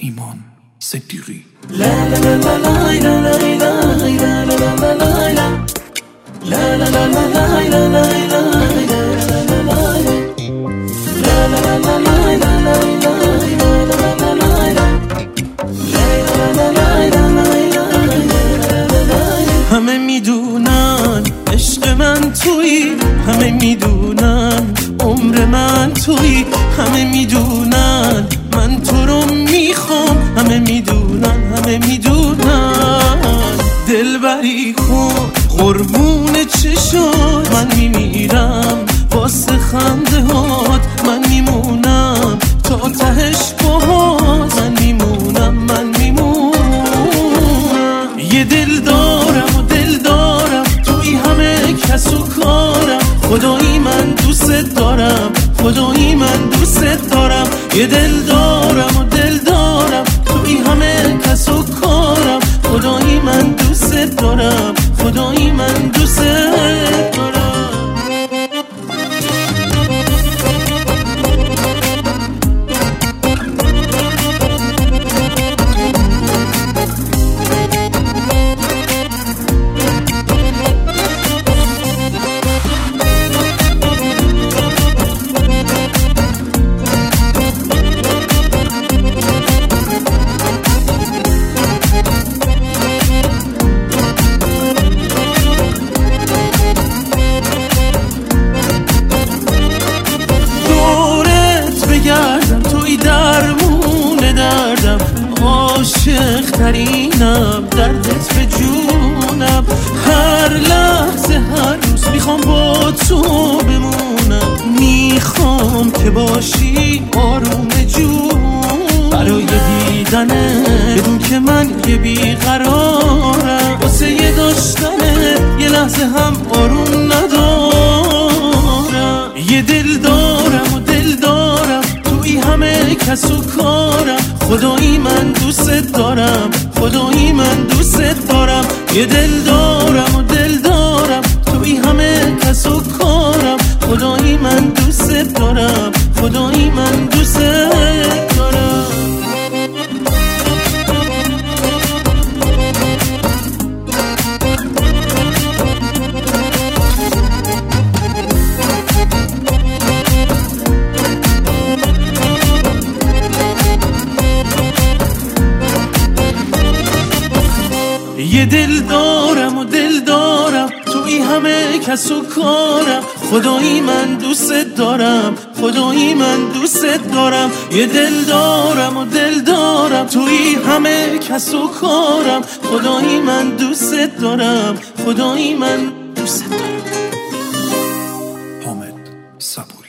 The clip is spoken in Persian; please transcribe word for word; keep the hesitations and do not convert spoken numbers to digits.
ایمان صدیقی. همه میدونن عشق من تویی، همه میدونن عمر من تویی، همه میدونن من تو رو میخوام، همه میدونن همه میدونن دلبری خود قربون چشات من میمیرم، واسه خنده هات من میمونم، تا تهش باهات من میمونم، من میمونم. یه دل دارم و دل دارم توی همه کس و کارم، خدایی من دوست دارم، خدایی من دوست دارم. یه دل دارم و دل دارم توی همه کس و کارم، خدایی من دوست دارم، خدایی من دوست دارم. عاشق ترینم، دردت به جونم، هر لحظه هر روز میخوام با تو بمونم، میخوام که باشی آروم جون، برای دیدنه بدون که من یه بیقرارم، واسه یه داشتنه یه لحظه هم آروم ندارم. یه دل دارم و دل دارم توی همه کس و کارم، خدایی من دوست دارم، خدایی من دوست دارم. یه دل دارم و دل دارم توی همه کس و کارم، خدایی من دوست دارم، خدایی من دوست دارم. یه دل دارم و دل دارم توی همه کس و کارم، خدایی من دوست دارم، خدایی من دوست دارم. یه دل دارم و دل دارم توی همه کس و کارم، خدایی من دوست دارم، خدایی من دوست دارم. حامد صبوری.